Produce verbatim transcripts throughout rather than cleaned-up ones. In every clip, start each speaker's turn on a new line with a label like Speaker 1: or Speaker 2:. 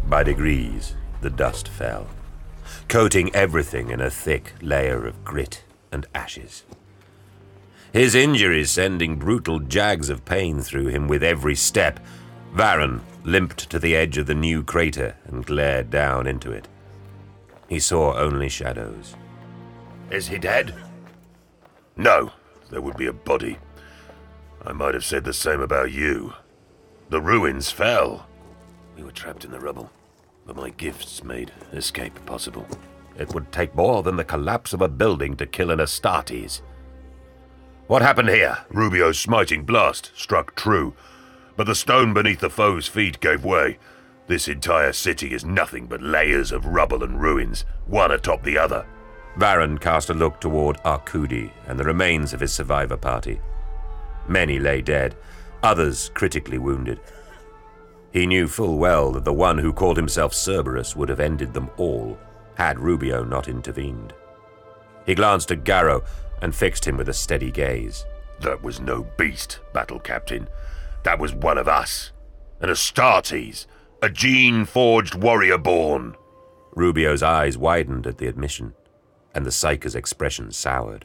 Speaker 1: By degrees, the dust fell, coating everything in a thick layer of grit and ashes. His injuries sending brutal jags of pain through him with every step, Varen limped to the edge of the new crater and glared down into it. He saw only shadows.
Speaker 2: Is he dead? No, there would be a body. I might have said the same about you. The ruins fell. We were trapped in the rubble, but my gifts made escape possible.
Speaker 1: It would take more than the collapse of a building to kill an Astartes.
Speaker 2: What happened here? Rubio's smiting blast struck true, but the stone beneath the foe's feet gave way. This entire city is nothing but layers of rubble and ruins, one atop the other.
Speaker 1: Varen cast a look toward Arkudi and the remains of his survivor party. Many lay dead, others critically wounded. He knew full well that the one who called himself Cerberus would have ended them all, had Rubio not intervened. He glanced at Garrow and fixed him with a steady gaze.
Speaker 2: That was no beast, Battle Captain. That was one of us. An Astartes, a gene-forged warrior born.
Speaker 1: Rubio's eyes widened at the admission, and the Psyker's expression soured.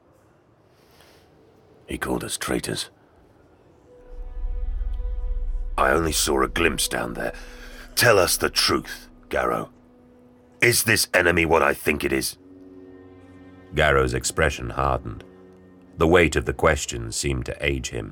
Speaker 2: He called us traitors. I only saw a glimpse down there. Tell us the truth, Garrow. Is this enemy what I think it is?
Speaker 1: Garrow's expression hardened. The weight of the question seemed to age him.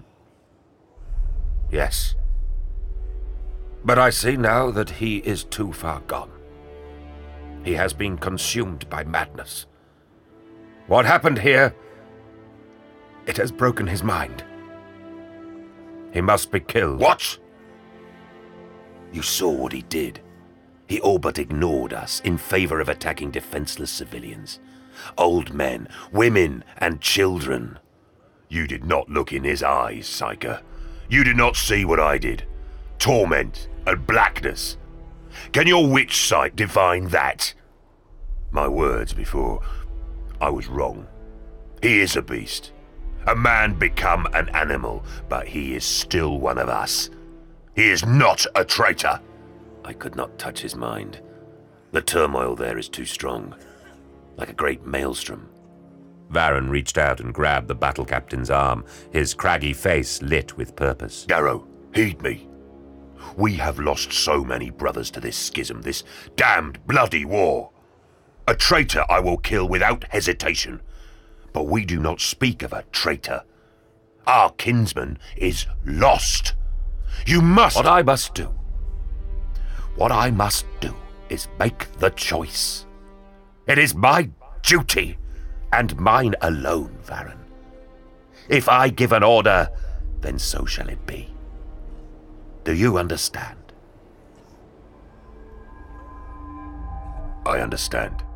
Speaker 2: Yes. But I see now that he is too far gone. He has been consumed by madness. What happened here, it has broken his mind. He must be killed. What? You saw what he did. He all but ignored us in favor of attacking defenseless civilians. Old men, women, and children. You did not look in his eyes, Psyker. You did not see what I did. Torment and blackness. Can your witch sight divine that? My words before, I was wrong. He is a beast. A man become an animal, but he is still one of us. He is not a traitor. I could not touch his mind. The turmoil there is too strong. Like a great maelstrom.
Speaker 1: Varen reached out and grabbed the battle captain's arm, his craggy face lit with purpose.
Speaker 2: Garrow, heed me. We have lost so many brothers to this schism, this damned bloody war. A traitor I will kill without hesitation. But we do not speak of a traitor. Our kinsman is lost. You must...
Speaker 1: What I must do.
Speaker 2: What I must do is make the choice. It is my duty, and mine alone, Varen. If I give an order, then so shall it be. Do you understand? I understand.